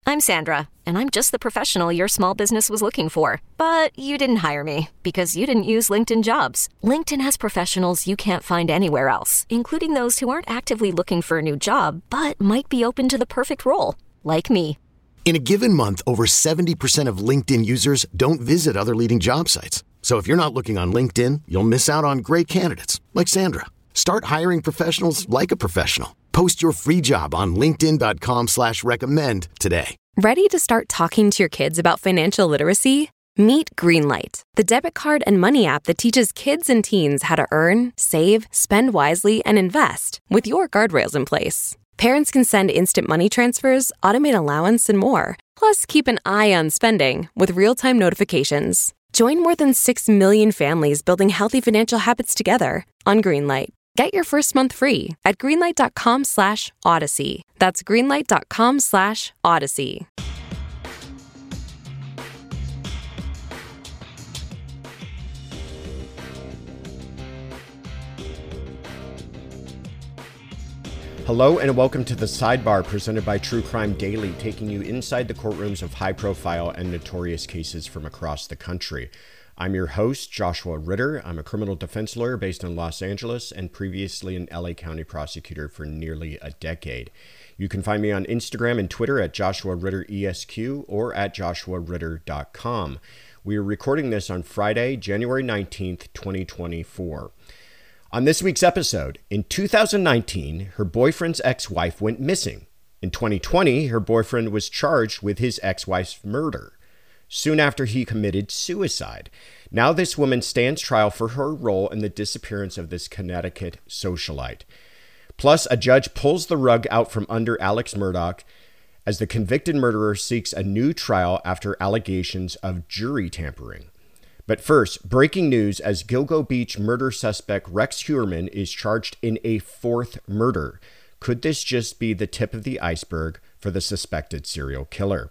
I'm Sandra, and I'm just the professional your small business was looking for. But you didn't hire me because you didn't use LinkedIn Jobs. LinkedIn has professionals you can't find anywhere else, including those who aren't actively looking for a new job, but might be open to the perfect role, like me. In a given month, over 70% of LinkedIn users don't visit other leading job sites. So if you're not looking on LinkedIn, you'll miss out on great candidates like Sandra. Start hiring professionals like a professional. Post your free job on linkedin.com/recommend today. Ready to start talking to your kids about financial literacy? Meet Greenlight, the debit card and money app that teaches kids and teens how to earn, save, spend wisely, and invest with your guardrails in place. Parents can send instant money transfers, automate allowance, and more. Plus, keep an eye on spending with real-time notifications. Join more than 6 million families building healthy financial habits together on Greenlight. Get your first month free at greenlight.com/Odyssey. That's greenlight.com/Odyssey. Hello and welcome to The Sidebar, presented by True Crime Daily, taking you inside the courtrooms of high-profile and notorious cases from across the country. I'm your host, Joshua Ritter. I'm a criminal defense lawyer based in Los Angeles and previously an LA County prosecutor for nearly a decade. You can find me on Instagram and Twitter at Joshua Ritter ESQ or at joshuaritter.com. We are recording this on Friday, January 19th, 2024. On this week's episode, in 2019, her boyfriend's ex-wife went missing. In 2020, her boyfriend was charged with his ex-wife's murder. Soon after, he committed suicide. Now this woman stands trial for her role in the disappearance of this Connecticut socialite. Plus, a judge pulls the rug out from under Alex Murdaugh as the convicted murderer seeks a new trial after allegations of jury tampering. But first, breaking news as Gilgo Beach murder suspect Rex Heuermann is charged in a fourth murder. Could this just be the tip of the iceberg for the suspected serial killer?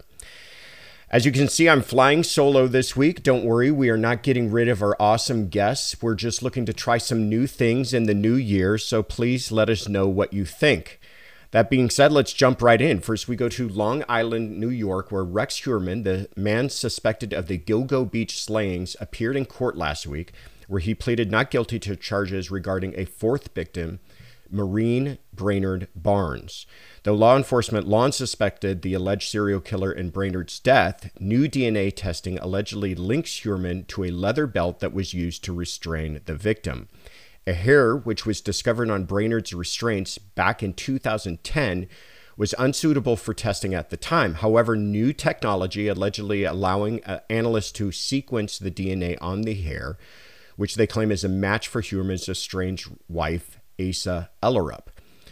As you can see, I'm flying solo this week. Don't worry, we are not getting rid of our awesome guests. We're just looking to try some new things in the new year, so please let us know what you think. That being said, let's jump right in. First, we go to Long Island, New York, where Rex Heuermann, the man suspected of the Gilgo Beach slayings, appeared in court last week, where he pleaded not guilty to charges regarding a fourth victim, Maureen Brainerd Barnes. Though law enforcement long suspected the alleged serial killer in Brainerd's death, new DNA testing allegedly links Heuermann to a leather belt that was used to restrain the victim. A hair, which was discovered on Brainerd's restraints back in 2010, was unsuitable for testing at the time. However, new technology allegedly allowing analysts to sequence the DNA on the hair, which they claim is a match for Heuermann's estranged wife, Asa Ellerup.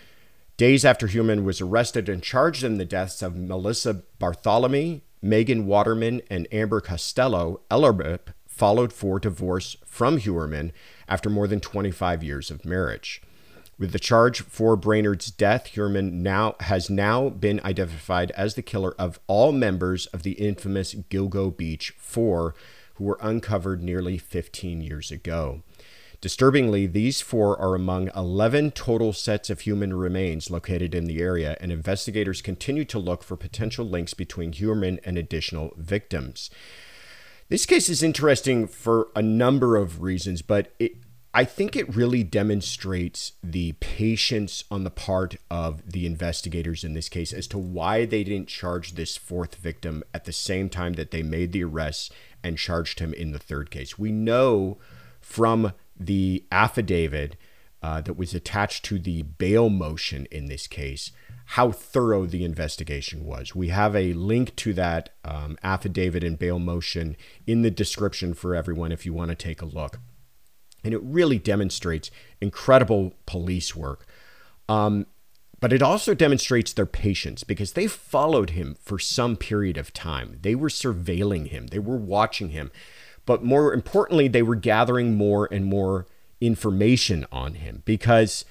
Days after Heuermann was arrested and charged in the deaths of Melissa Bartholomew, Megan Waterman, and Amber Costello, Ellerup followed for divorce from Heuermann after more than 25 years of marriage. With the charge for Brainerd's death, Heuermann has now been identified as the killer of all members of the infamous Gilgo Beach Four, who were uncovered nearly 15 years ago. Disturbingly, these four are among 11 total sets of human remains located in the area, and investigators continue to look for potential links between Heuermann and additional victims. This case is interesting for a number of reasons, but I think it really demonstrates the patience on the part of the investigators in this case as to why they didn't charge this fourth victim at the same time that they made the arrests and charged him in the third case. We know from the affidavit that was attached to the bail motion in this case how thorough the investigation was. We have a link to that affidavit and bail motion in the description for everyone if you want to take a look. And it really demonstrates incredible police work. But it also demonstrates their patience because they followed him for some period of time. They were surveilling him. They were watching him. But more importantly, they were gathering more and more information on him because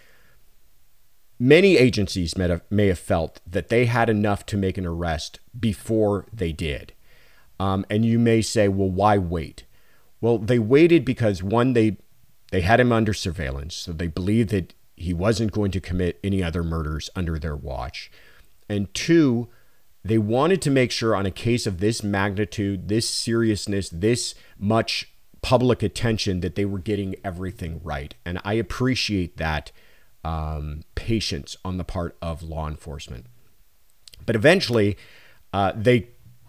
many agencies may have felt that they had enough to make an arrest before they did. And you may say, well, why wait? Well, they waited because one, they had him under surveillance. So they believed that he wasn't going to commit any other murders under their watch. And two, They wanted to make sure on a case of this magnitude, this seriousness, this much public attention, that they were getting everything right. And I appreciate that patience on the part of law enforcement. But eventually, they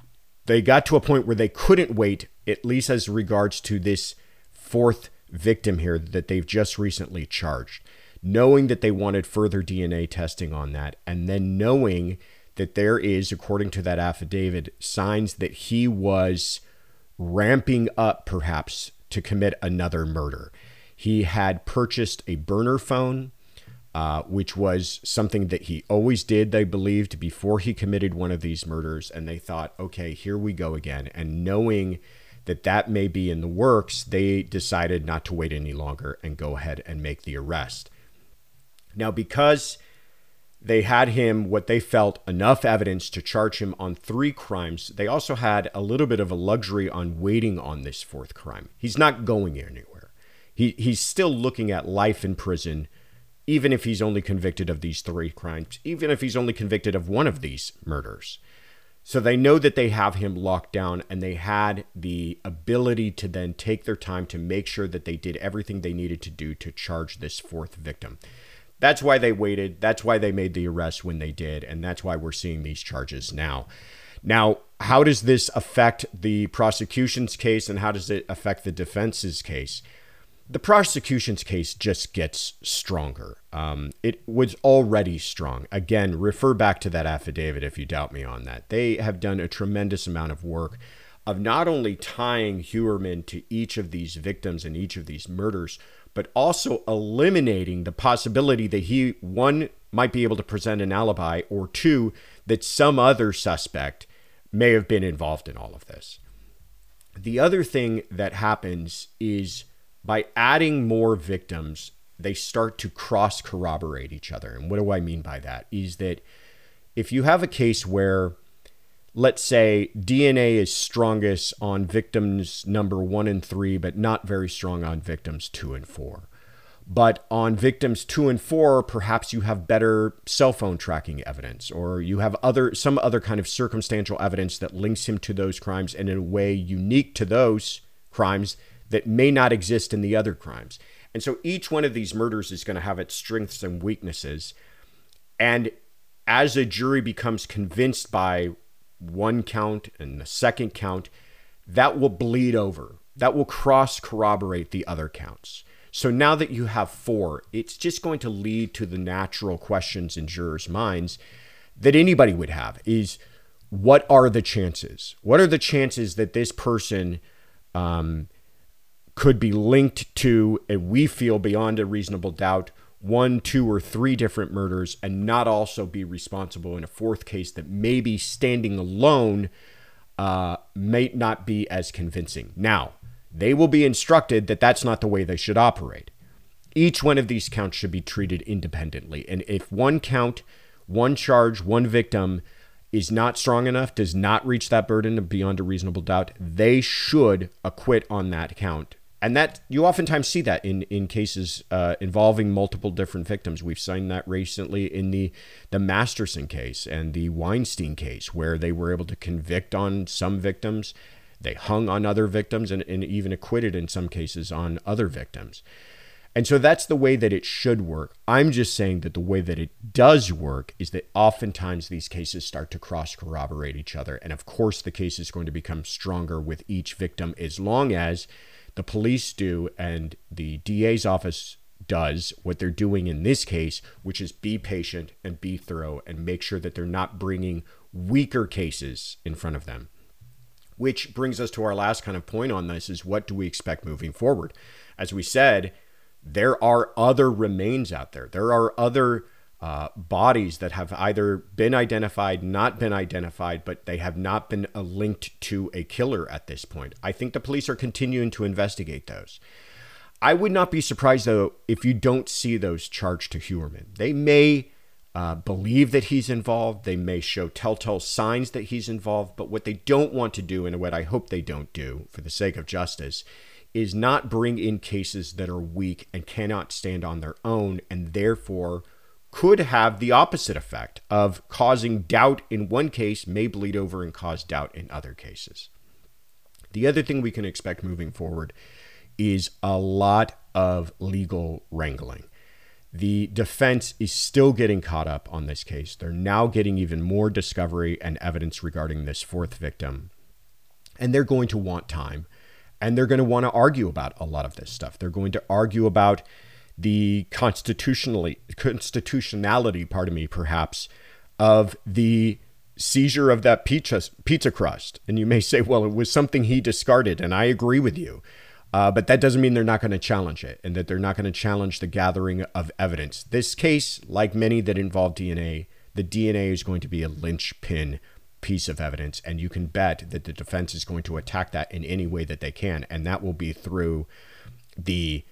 got to a point where they couldn't wait, at least as regards to this fourth victim here that they've just recently charged, knowing that they wanted further DNA testing on that, and then knowing that there is, according to that affidavit, signs that he was ramping up perhaps to commit another murder. He had purchased a burner phone, which was something that he always did, they believed, before he committed one of these murders. And they thought, okay, here we go again. And knowing that that may be in the works, they decided not to wait any longer and go ahead and make the arrest. Now, because they had him, what they felt, enough evidence to charge him on 3 crimes, they also had a little bit of a luxury on waiting on this 4th crime. He's not going anywhere. He's still looking at life in prison, even if he's only convicted of these 3 crimes, even if he's only convicted of one of these murders. So they know that they have him locked down, and they had the ability to then take their time to make sure that they did everything they needed to do to charge this 4th victim. That's why they waited. That's why they made the arrest when they did. And that's why we're seeing these charges now. Now, how does this affect the prosecution's case, and how does it affect the defense's case? The prosecution's case just gets stronger. It was already strong. Again, refer back to that affidavit if you doubt me on that. They have done a tremendous amount of work of not only tying Heuermann to each of these victims and each of these murders, but also eliminating the possibility that he, 1, might be able to present an alibi, or 2, that some other suspect may have been involved in all of this. The other thing that happens is by adding more victims, they start to cross-corroborate each other. And what do I mean by that? Is that if you have a case where, let's say, DNA is strongest on victims number 1 and 3, but not very strong on victims 2 and 4. But on victims 2 and 4, perhaps you have better cell phone tracking evidence, or you have some other kind of circumstantial evidence that links him to those crimes in a way unique to those crimes that may not exist in the other crimes. And so each one of these murders is going to have its strengths and weaknesses. And as a jury becomes convinced by one count and the second count, that will bleed over. That will cross-corroborate the other counts. So now that you have 4, it's just going to lead to the natural questions in jurors' minds that anybody would have is, what are the chances? What are the chances that this person could be linked to, and we feel beyond a reasonable doubt, 1, 2, or 3 different murders, and not also be responsible in a 4th case that maybe standing alone may not be as convincing. Now, they will be instructed that that's not the way they should operate. Each one of these counts should be treated independently. And if one count, one charge, one victim is not strong enough, does not reach that burden of beyond a reasonable doubt, they should acquit on that count. And that you oftentimes see that in cases involving multiple different victims. We've seen that recently in the Masterson case and the Weinstein case, where they were able to convict on some victims, they hung on other victims, and even acquitted in some cases on other victims. And so that's the way that it should work. I'm just saying that the way that it does work is that oftentimes these cases start to cross-corroborate each other. And of course, the case is going to become stronger with each victim, as long as the police do and the DA's office does what they're doing in this case, which is be patient and be thorough and make sure that they're not bringing weaker cases in front of them. Which brings us to our last kind of point on this, is what do we expect moving forward? As we said, there are other remains out there. There are other bodies that have either been identified, not been identified, but they have not been linked to a killer at this point. I think the police are continuing to investigate those. I would not be surprised, though, if you don't see those charged to Heuermann. They may believe that he's involved. They may show telltale signs that he's involved. But what they don't want to do, and what I hope they don't do for the sake of justice, is not bring in cases that are weak and cannot stand on their own, and therefore could have the opposite effect of causing doubt in one case, may bleed over and cause doubt in other cases. The other thing we can expect moving forward is a lot of legal wrangling. The defense is still getting caught up on this case. They're now getting even more discovery and evidence regarding this fourth victim. And they're going to want time. And they're going to want to argue about a lot of this stuff. They're going to argue about the constitutionality, perhaps, of the seizure of that pizza crust. And you may say, well, it was something he discarded. And I agree with you. But that doesn't mean they're not going to challenge it and that they're not going to challenge the gathering of evidence. This case, like many that involve DNA, the DNA is going to be a linchpin piece of evidence. And you can bet that the defense is going to attack that in any way that they can. And that will be through the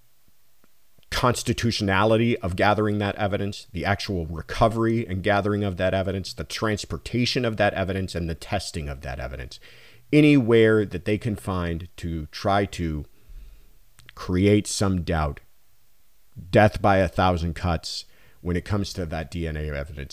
constitutionality of gathering that evidence, the actual recovery and gathering of that evidence, the transportation of that evidence, and the testing of that evidence. Anywhere that they can find to try to create some doubt, death by 1,000 cuts when it comes to that DNA evidence,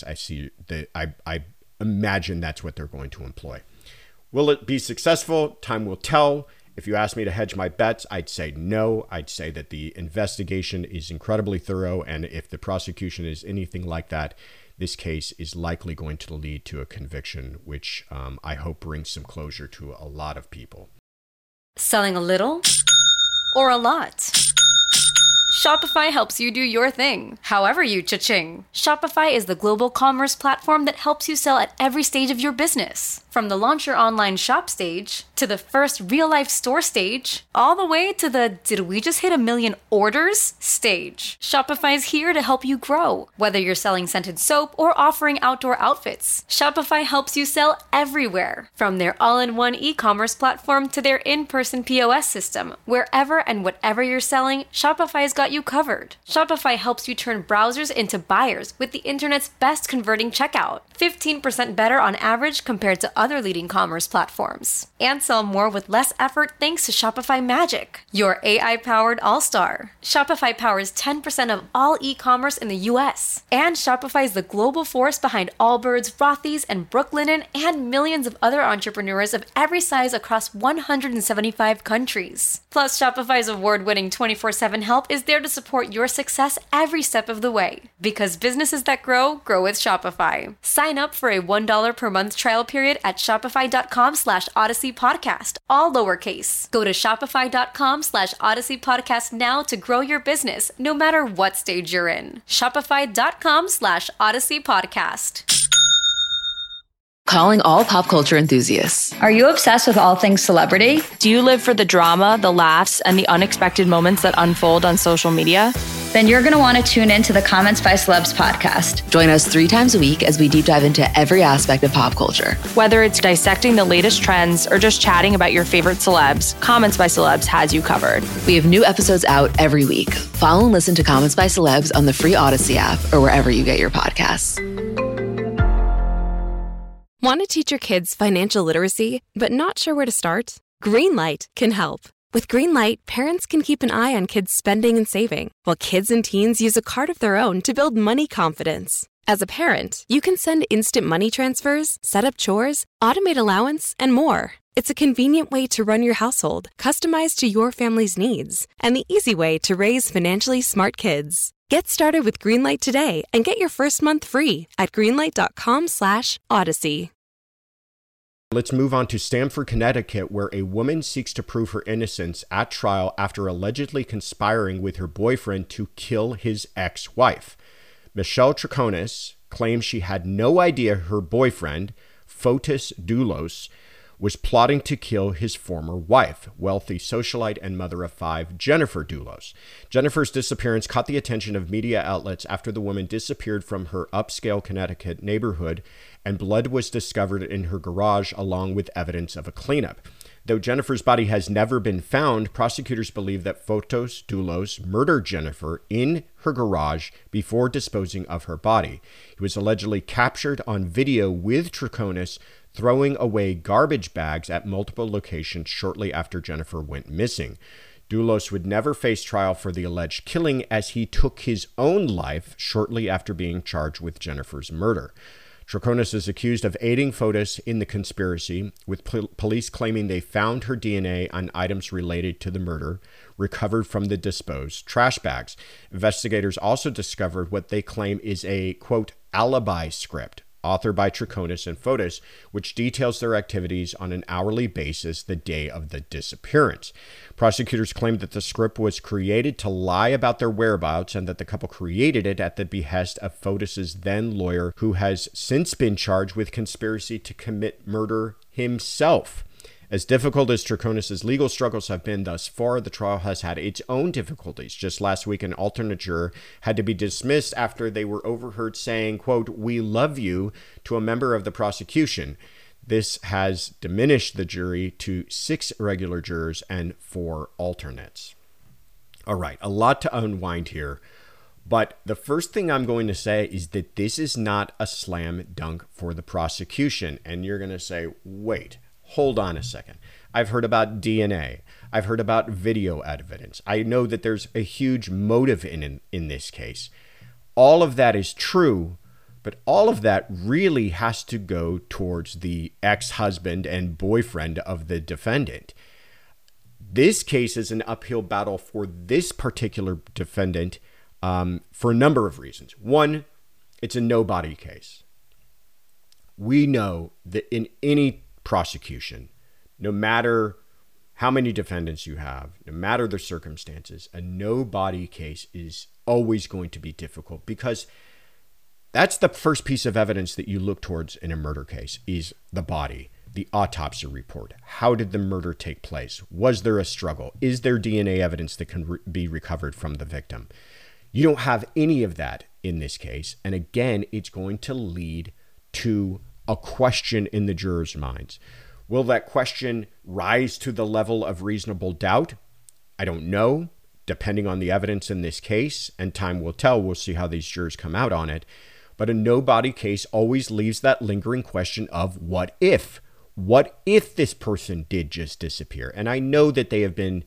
I imagine that's what they're going to employ. Will it be successful? Time will tell. If you ask me to hedge my bets, I'd say no. I'd say that the investigation is incredibly thorough, and if the prosecution is anything like that, this case is likely going to lead to a conviction, which I hope brings some closure to a lot of people. Selling a little or a lot? Shopify helps you do your thing, however you cha-ching. Shopify is the global commerce platform that helps you sell at every stage of your business. From the launch your online shop stage, to the first real-life store stage, all the way to the did we just hit 1 million orders stage. Shopify's here to help you grow. Whether you're selling scented soap or offering outdoor outfits, Shopify helps you sell everywhere. From their all-in-one e-commerce platform to their in-person POS system, wherever and whatever you're selling, Shopify's got you covered. Shopify helps you turn browsers into buyers with the internet's best converting checkout. 15% better on average compared to other leading commerce platforms. And sell more with less effort thanks to Shopify Magic, your AI-powered all-star. Shopify powers 10% of all e-commerce in the US. And Shopify is the global force behind Allbirds, Rothy's, and Brooklinen, and millions of other entrepreneurs of every size across 175 countries. Plus, Shopify's award-winning 24/7 help is there to support your success every step of the way. Because businesses that grow, grow with Shopify. Sign up for a $1 per month trial period at shopify.com/Odyssey Podcast, all lowercase. Go to shopify.com/Odyssey Podcast now to grow your business, no matter what stage you're in. Shopify.com/Odyssey Podcast. Calling all pop culture enthusiasts. Are you obsessed with all things celebrity? Do you live for the drama, the laughs, and the unexpected moments that unfold on social media? Then you're going to want to tune in to the Comments by Celebs podcast. Join us 3 times a week as we deep dive into every aspect of pop culture. Whether it's dissecting the latest trends or just chatting about your favorite celebs, Comments by Celebs has you covered. We have new episodes out every week. Follow and listen to Comments by Celebs on the free Odyssey app or wherever you get your podcasts. Want to teach your kids financial literacy, but not sure where to start? Greenlight can help. With Greenlight, parents can keep an eye on kids' spending and saving, while kids and teens use a card of their own to build money confidence. As a parent, you can send instant money transfers, set up chores, automate allowance, and more. It's a convenient way to run your household, customized to your family's needs, and the easy way to raise financially smart kids. Get started with Greenlight today and get your first month free at greenlight.com/Odyssey. Let's move on to Stamford, Connecticut, where a woman seeks to prove her innocence at trial after allegedly conspiring with her boyfriend to kill his ex-wife. Michelle Troconis claims she had no idea her boyfriend, Fotis Doulos, was plotting to kill his former wife, wealthy socialite and mother of 5, Jennifer Doulos. Jennifer's disappearance caught the attention of media outlets after the woman disappeared from her upscale Connecticut neighborhood, and blood was discovered in her garage along with evidence of a cleanup. Though Jennifer's body has never been found, prosecutors believe that Fotis Doulos murdered Jennifer in her garage before disposing of her body. He was allegedly captured on video with Troconis throwing away garbage bags at multiple locations shortly after Jennifer went missing. Doulos would never face trial for the alleged killing, as he took his own life shortly after being charged with Jennifer's murder. Troconis is accused of aiding Fotis in the conspiracy, with police claiming they found her DNA on items related to the murder recovered from the disposed trash bags. Investigators also discovered what they claim is a, quote, alibi script authored by Troconis and Fotis, which details their activities on an hourly basis the day of the disappearance. Prosecutors claimed that the script was created to lie about their whereabouts and that the couple created it at the behest of Fotis's then lawyer, who has since been charged with conspiracy to commit murder himself. As difficult as Troconis' legal struggles have been thus far, the trial has had its own difficulties. Just last week, an alternate juror had to be dismissed after they were overheard saying, quote, "We love you," to a member of the prosecution. This has diminished the jury to 6 regular jurors and 4 alternates. All right, a lot to unwind here. But the first thing I'm going to say is that this is not a slam dunk for the prosecution. And you're going to say, wait, hold on a second. I've heard about DNA. I've heard about video evidence. I know that there's a huge motive in this case. All of that is true, but all of that really has to go towards the ex-husband and boyfriend of the defendant. This case is an uphill battle for this particular defendant for a number of reasons. One, it's a no-body case. We know that in any prosecution, no matter how many defendants you have, no matter the circumstances, a no-body case is always going to be difficult, because that's the first piece of evidence that you look towards in a murder case, is the body, the autopsy report. How did the murder take place? Was there a struggle? Is there DNA evidence that can be recovered from the victim? You don't have any of that in this case. And again, it's going to lead to a question in the jurors' minds. Will that question rise to the level of reasonable doubt? I don't know. Depending on the evidence in this case, and time will tell, we'll see how these jurors come out on it. But a no-body case always leaves that lingering question of what if? What if this person did just disappear? And I know that they have been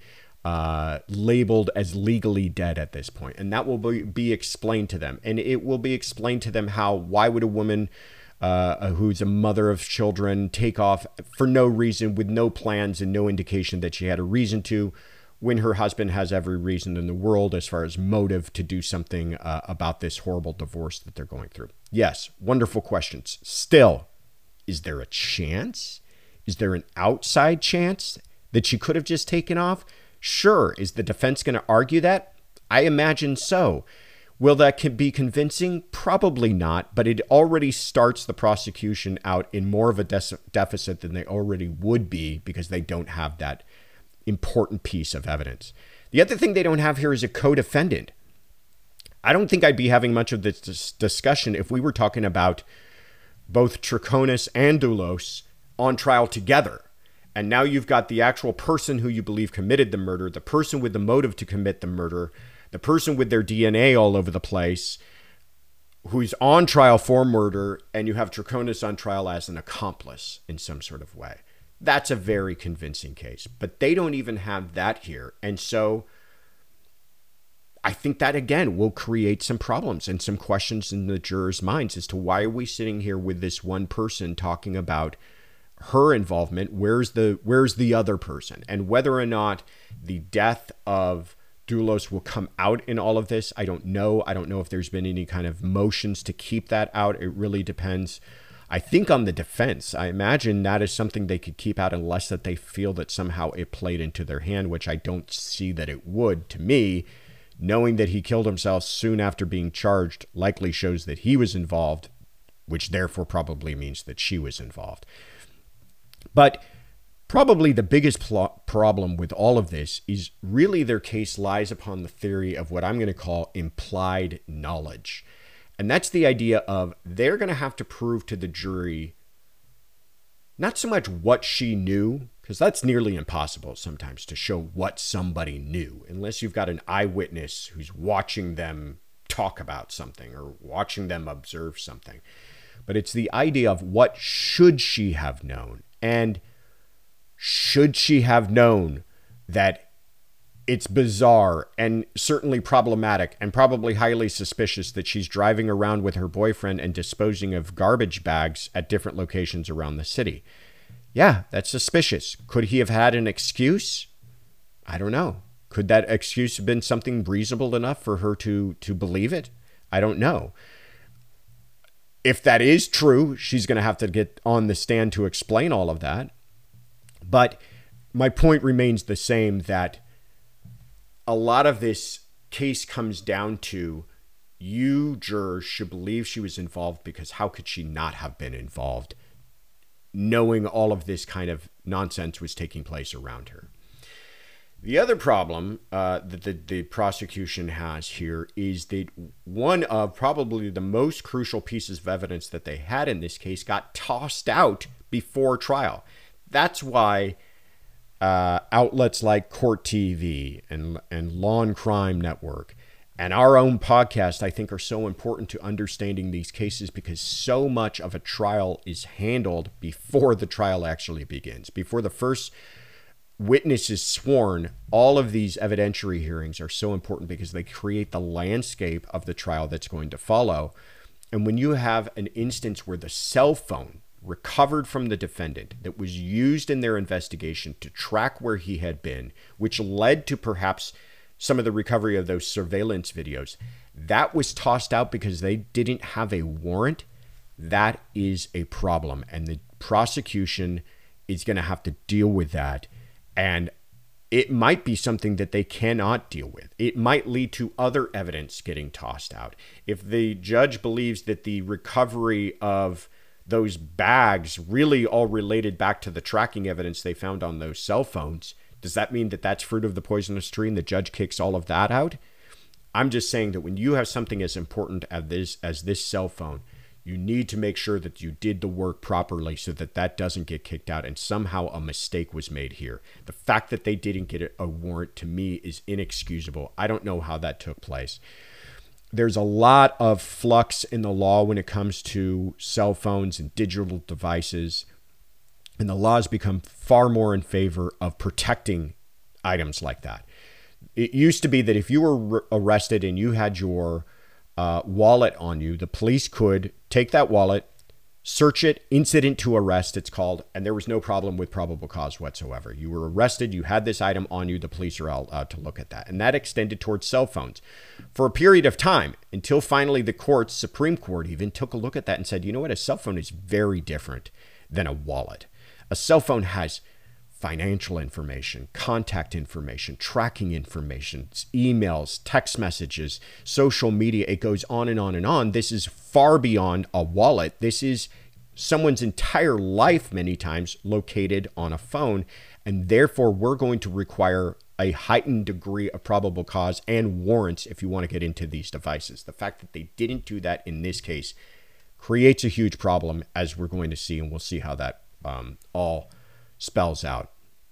labeled as legally dead at this point, and that will be explained to them. And it will be explained to them why would a woman who's a mother of children take off for no reason, with no plans and no indication that she had a reason to, when her husband has every reason in the world as far as motive to do something about this horrible divorce that they're going through. Yes, wonderful questions. Still, is there a chance? Is there an outside chance that she could have just taken off? Sure. Is the defense going to argue that? I imagine so. Will that be convincing? Probably not, but it already starts the prosecution out in more of a deficit than they already would be, because they don't have that important piece of evidence. The other thing they don't have here is a co-defendant. I don't think I'd be having much of this discussion if we were talking about both Troconis and Doulos on trial together. And now you've got the actual person who you believe committed the murder, the person with the motive to commit the murder, the person with their DNA all over the place, who's on trial for murder, and you have Troconis on trial as an accomplice in some sort of way. That's a very convincing case, but they don't even have that here. And so I think that, again, will create some problems and some questions in the jurors' minds as to why are we sitting here with this one person talking about her involvement? Where's the other person? And whether or not the death of Doulos will come out in all of this, I don't know. I don't know if there's been any kind of motions to keep that out. It really depends, I think, on the defense. I imagine that is something they could keep out unless that they feel that somehow it played into their hand, which I don't see that it would. To me, knowing that he killed himself soon after being charged likely shows that he was involved, which therefore probably means that she was involved. But probably the biggest problem with all of this is really their case lies upon the theory of what I'm going to call implied knowledge. And that's the idea of they're going to have to prove to the jury not so much what she knew, because that's nearly impossible sometimes to show what somebody knew, unless you've got an eyewitness who's watching them talk about something or watching them observe something. But it's the idea of what should she have known? And should she have known that it's bizarre and certainly problematic and probably highly suspicious that she's driving around with her boyfriend and disposing of garbage bags at different locations around the city. Yeah, that's suspicious. Could he have had an excuse? I don't know. Could that excuse have been something reasonable enough for her to believe it? I don't know. If that is true, she's going to have to get on the stand to explain all of that. But my point remains the same, that a lot of this case comes down to you jurors should believe she was involved, because how could she not have been involved knowing all of this kind of nonsense was taking place around her? The other problem that the prosecution has here is that one of probably the most crucial pieces of evidence that they had in this case got tossed out before trial. That's why outlets like Court TV and Law and Crime Network and our own podcast, I think, are so important to understanding these cases, because so much of a trial is handled before the trial actually begins. Before the first witness is sworn, all of these evidentiary hearings are so important because they create the landscape of the trial that's going to follow. And when you have an instance where the cell phone recovered from the defendant that was used in their investigation to track where he had been, which led to perhaps some of the recovery of those surveillance videos, that was tossed out because they didn't have a warrant, that is a problem. And the prosecution is going to have to deal with that. And it might be something that they cannot deal with. It might lead to other evidence getting tossed out. If the judge believes that the recovery of those bags really all related back to the tracking evidence they found on those cell phones, does that mean that that's fruit of the poisonous tree and the judge kicks all of that out? I'm just saying that when you have something as important as this cell phone, you need to make sure that you did the work properly so that that doesn't get kicked out and somehow a mistake was made here. The fact that they didn't get a warrant, to me, is inexcusable. I don't know how that took place. There's a lot of flux in the law when it comes to cell phones and digital devices, and the laws become far more in favor of protecting items like that. It used to be that if you were arrested and you had your wallet on you, the police could take that wallet, search it, incident to arrest, it's called, and there was no problem with probable cause whatsoever. You were arrested, you had this item on you, the police are allowed to look at that. And that extended towards cell phones for a period of time until finally the courts, Supreme Court even, took a look at that and said, you know what, a cell phone is very different than a wallet. A cell phone has financial information, contact information, tracking information, emails, text messages, social media. It goes on and on and on. This is far beyond a wallet. This is someone's entire life, many times, located on a phone. And therefore, we're going to require a heightened degree of probable cause and warrants if you want to get into these devices. The fact that they didn't do that in this case creates a huge problem, as we're going to see, and we'll see how that all spells out.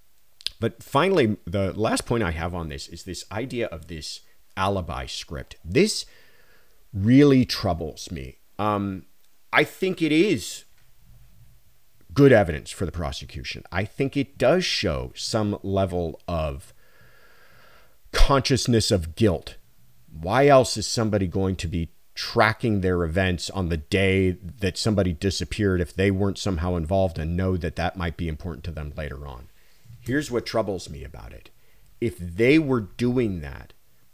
But finally, the last point I have on this is this idea of this alibi script. This really troubles me. I think it is good evidence for the prosecution. I think it does show some level of consciousness of guilt. Why else is somebody going to be tracking their events on the day that somebody disappeared if they weren't somehow involved and know that that might be important to them later on? Here's what troubles me about it. If they were doing that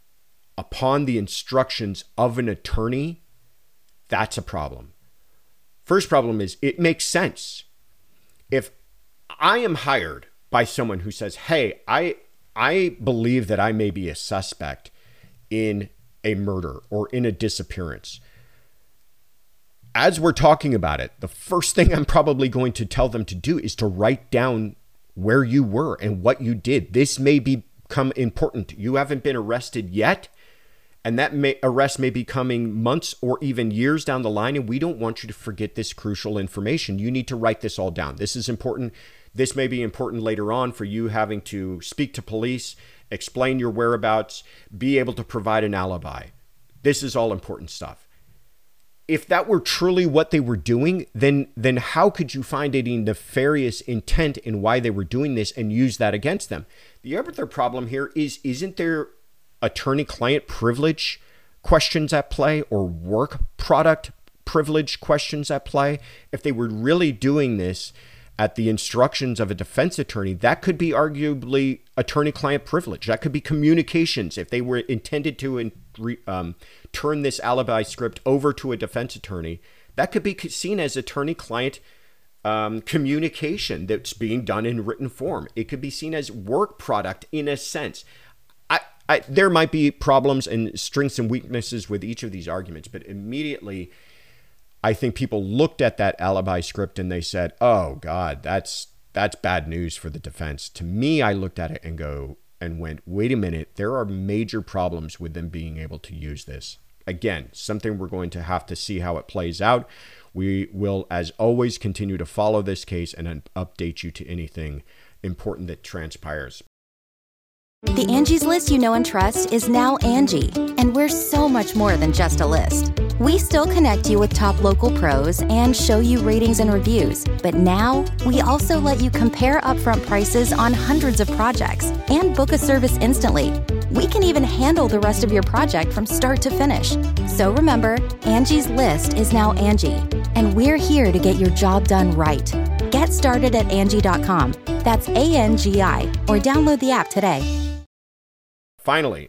upon the instructions of an attorney, that's a problem. First problem is it makes sense. If I am hired by someone who says, hey, I believe that I may be a suspect in a murder or in a disappearance. As we're talking about it, the first thing I'm probably going to tell them to do is to write down where you were and what you did. This may become important. You haven't been arrested yet, and that arrest may be coming months or even years down the line, and we don't want you to forget this crucial information. You need to write this all down. This is important. This may be important later on for you having to speak to police, explain your whereabouts, be able to provide an alibi. This is all important stuff. if that were truly what they were doing, then how could you find any nefarious intent in why they were doing this and use that against them? The other problem here is, isn't there attorney-client privilege questions at play or work product privilege questions at play? If they were really doing this at the instructions of a defense attorney, that could be arguably attorney-client privilege. That could be communications. If they were intended to turn this alibi script over to a defense attorney, that could be seen as attorney-client communication that's being done in written form. It could be seen as work product in a sense. There might be problems and strengths and weaknesses with each of these arguments, but immediately I think people looked at that alibi script and they said, oh God, that's bad news for the defense. To me, I looked at it and went, wait a minute, there are major problems with them being able to use this. Again, something we're going to have to see how it plays out. We will, as always, continue to follow this case and update you to anything important that transpires. The Angie's List you know and trust is now Angie, and we're so much more than just a list. We still connect you with top local pros and show you ratings and reviews, but now we also let you compare upfront prices on hundreds of projects and book a service instantly. We can even handle the rest of your project from start to finish. So remember, Angie's List is now Angie, and we're here to get your job done right. Get started at Angie.com. That's ANGI, or download the app today. Finally,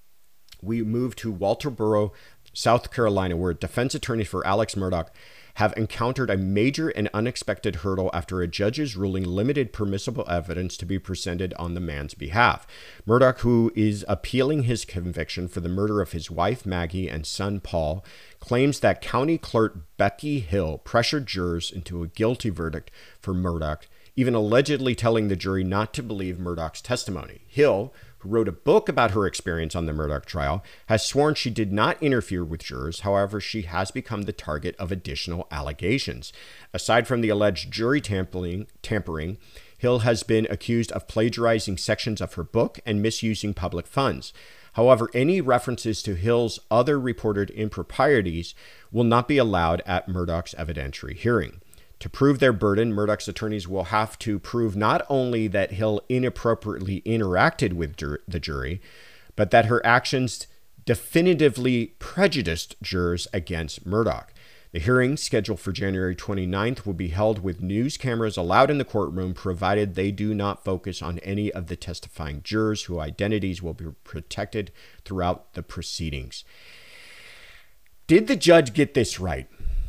we move to Walterboro, South Carolina, where defense attorneys for Alex Murdaugh have encountered a major and unexpected hurdle after a judge's ruling limited permissible evidence to be presented on the man's behalf. Murdaugh, who is appealing his conviction for the murder of his wife Maggie and son Paul, claims that County Clerk Becky Hill pressured jurors into a guilty verdict for Murdaugh, even allegedly telling the jury not to believe Murdaugh's testimony. Hill, who wrote a book about her experience on the Murdaugh trial, has sworn she did not interfere with jurors. However, she has become the target of additional allegations. Aside from the alleged jury tampering, Hill has been accused of plagiarizing sections of her book and misusing public funds. However, any references to Hill's other reported improprieties will not be allowed at Murdaugh's evidentiary hearing. To prove their burden, Murdaugh's attorneys will have to prove not only that Hill inappropriately interacted with the jury, but that her actions definitively prejudiced jurors against Murdaugh. The hearing, scheduled for January 29th, will be held with news cameras allowed in the courtroom, provided they do not focus on any of the testifying jurors, whose identities will be protected throughout the proceedings. Did the judge get this right?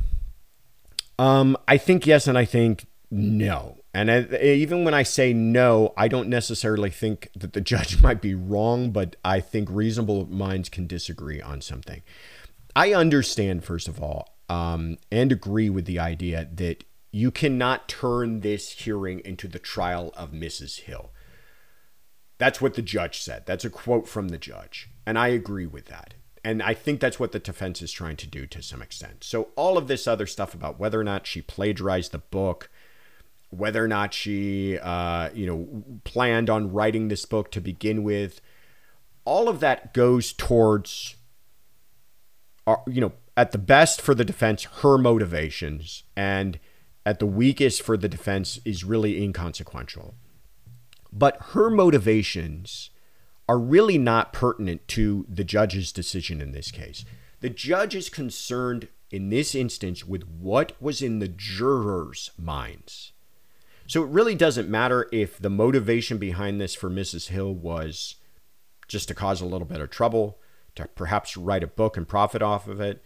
I think yes, and I think no. And even when I say no, I don't necessarily think that the judge might be wrong, but I think reasonable minds can disagree on something. I understand, first of all, and agree with the idea that you cannot turn this hearing into the trial of Mrs. Hill. That's what the judge said. That's a quote from the judge. And I agree with that. And I think that's what the defense is trying to do to some extent. So all of this other stuff about whether or not she plagiarized the book, whether or not she, planned on writing this book to begin with, all of that goes towards, at the best for the defense, her motivations, and at the weakest for the defense is really inconsequential. But her motivations are really not pertinent to the judge's decision in this case. The judge is concerned in this instance with what was in the jurors' minds. So it really doesn't matter if the motivation behind this for Mrs. Hill was just to cause a little bit of trouble, to perhaps write a book and profit off of it,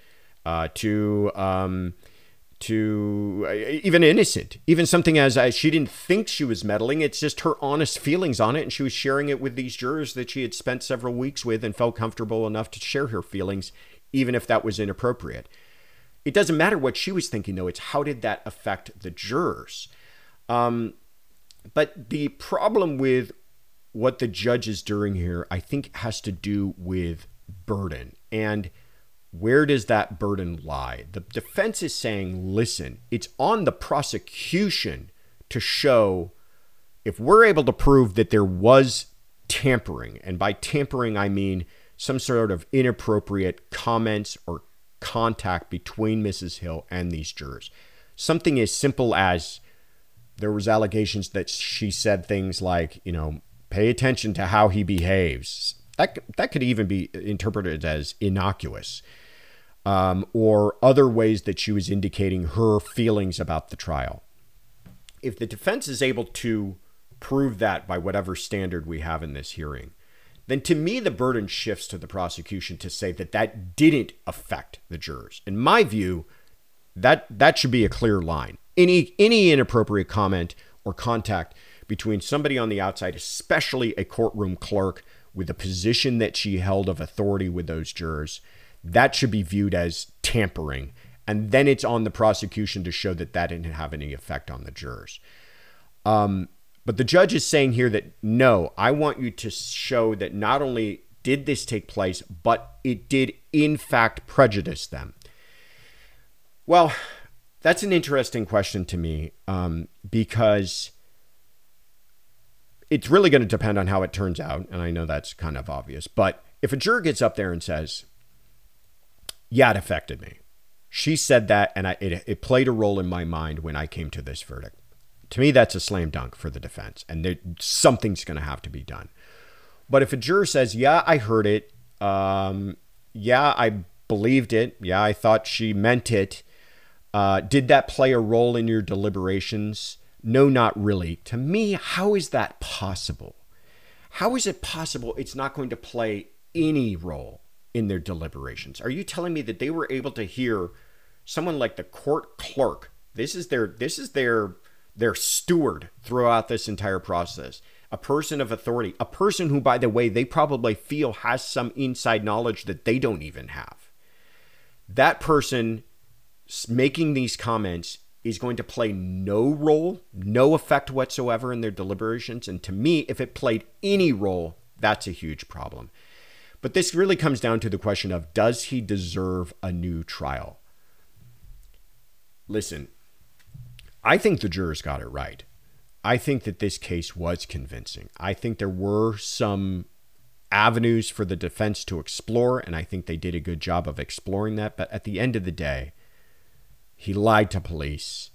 to even innocent, even something as she didn't think she was meddling. It's just her honest feelings on it. And she was sharing it with these jurors that she had spent several weeks with and felt comfortable enough to share her feelings, even if that was inappropriate. It doesn't matter what she was thinking, though. It's how did that affect the jurors? But the problem with what the judge is doing here, I think, has to do with burden. And where does that burden lie? The defense is saying, listen, it's on the prosecution to show, if we're able to prove that there was tampering, and by tampering I mean some sort of inappropriate comments or contact between Mrs. Hill and these jurors. Something as simple as there was allegations that she said things like, pay attention to how he behaves. That could even be interpreted as innocuous, or other ways that she was indicating her feelings about the trial. If the defense is able to prove that by whatever standard we have in this hearing, then to me, the burden shifts to the prosecution to say that didn't affect the jurors. In my view, that should be a clear line. Any inappropriate comment or contact between somebody on the outside, especially a courtroom clerk with a position that she held of authority with those jurors, that should be viewed as tampering. And then it's on the prosecution to show that didn't have any effect on the jurors. But the judge is saying here that, no, I want you to show that not only did this take place, but it did in fact prejudice them. Well, that's an interesting question to me, because it's really going to depend on how it turns out. And I know that's kind of obvious. But if a juror gets up there and says, yeah, it affected me. She said that, and it played a role in my mind when I came to this verdict. To me, that's a slam dunk for the defense, and something's going to have to be done. But if a juror says, yeah, I heard it. Yeah, I believed it. Yeah, I thought she meant it. Did that play a role in your deliberations? No, not really. To me, how is that possible? How is it possible it's not going to play any role in their deliberations? Are you telling me that they were able to hear someone like the court clerk? This is their steward throughout this entire process. A person of authority, a person who, by the way, they probably feel has some inside knowledge that they don't even have. That person making these comments is going to play no role, no effect whatsoever in their deliberations. And to me, if it played any role, that's a huge problem. But this really comes down to the question of, does he deserve a new trial? Listen, I think the jurors got it right. I think that this case was convincing. I think there were some avenues for the defense to explore, and I think they did a good job of exploring that. But at the end of the day, he lied to police.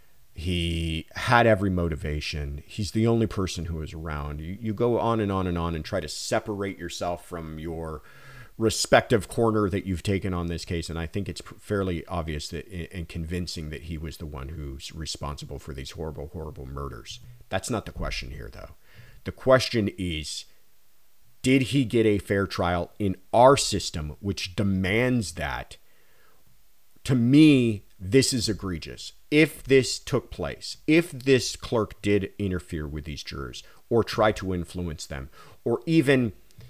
He had every motivation. He's the only person who was around. You go on and on and on and try to separate yourself from your respective corner that you've taken on this case. And I think it's fairly obvious that and convincing that he was the one who's responsible for these horrible, horrible murders. That's not the question here, though. The question is, did he get a fair trial in our system, which demands that? To me, this is egregious. If this took place, if this clerk did interfere with these jurors or try to influence them, or even,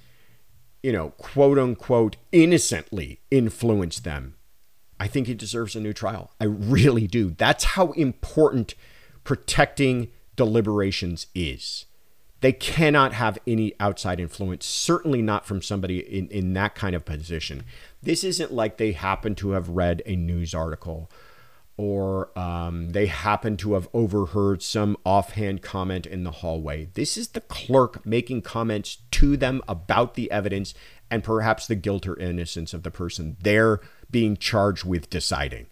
quote unquote, innocently influence them, I think he deserves a new trial. I really do. That's how important protecting deliberations is. They cannot have any outside influence, certainly not from somebody in that kind of position. This isn't like they happen to have read a news article or they happen to have overheard some offhand comment in the hallway. This is the clerk making comments to them about the evidence and perhaps the guilt or innocence of the person they're being charged with deciding.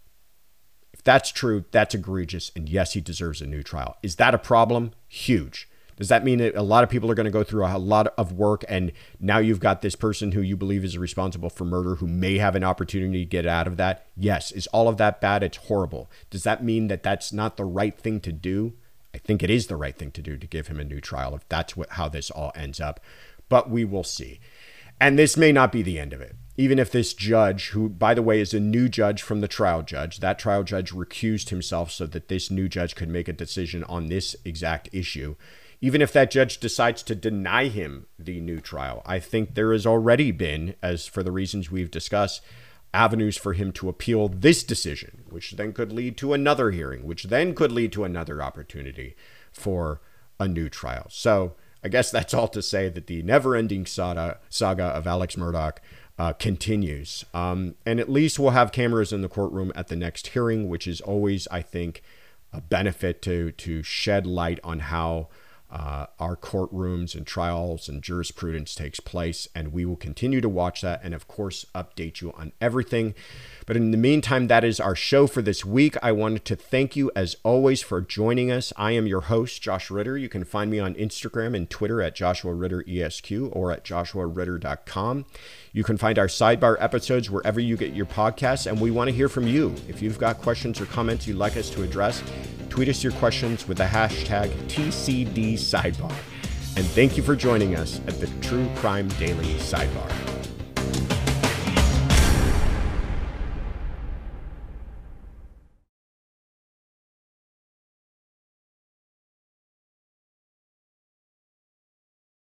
If that's true, that's egregious, and yes, he deserves a new trial. Is that a problem? Huge. Does that mean that a lot of people are going to go through a lot of work and now you've got this person who you believe is responsible for murder who may have an opportunity to get out of that? Yes. Is all of that bad? It's horrible. Does that mean that that's not the right thing to do? I think it is the right thing to do to give him a new trial if that's how this all ends up. But we will see. And this may not be the end of it. Even if this judge, who, by the way, is a new judge from the trial judge, that trial judge recused himself so that this new judge could make a decision on this exact issue. Even if that judge decides to deny him the new trial, I think there has already been, as for the reasons we've discussed, avenues for him to appeal this decision, which then could lead to another hearing, which then could lead to another opportunity for a new trial. So I guess that's all to say that the never-ending saga of Alex Murdaugh continues. And at least we'll have cameras in the courtroom at the next hearing, which is always, I think, a benefit to shed light on how our courtrooms and trials and jurisprudence takes place, and we will continue to watch that and, of course, update you on everything. But in the meantime, that is our show for this week. I wanted to thank you, as always, for joining us. I am your host, Josh Ritter. You can find me on Instagram and Twitter at Joshua Ritter ESQ or at joshuaritter.com. You can find our Sidebar episodes wherever you get your podcasts, and we want to hear from you. If you've got questions or comments you'd like us to address, tweet us your questions with the hashtag TCDSidebar. And thank you for joining us at the True Crime Daily Sidebar.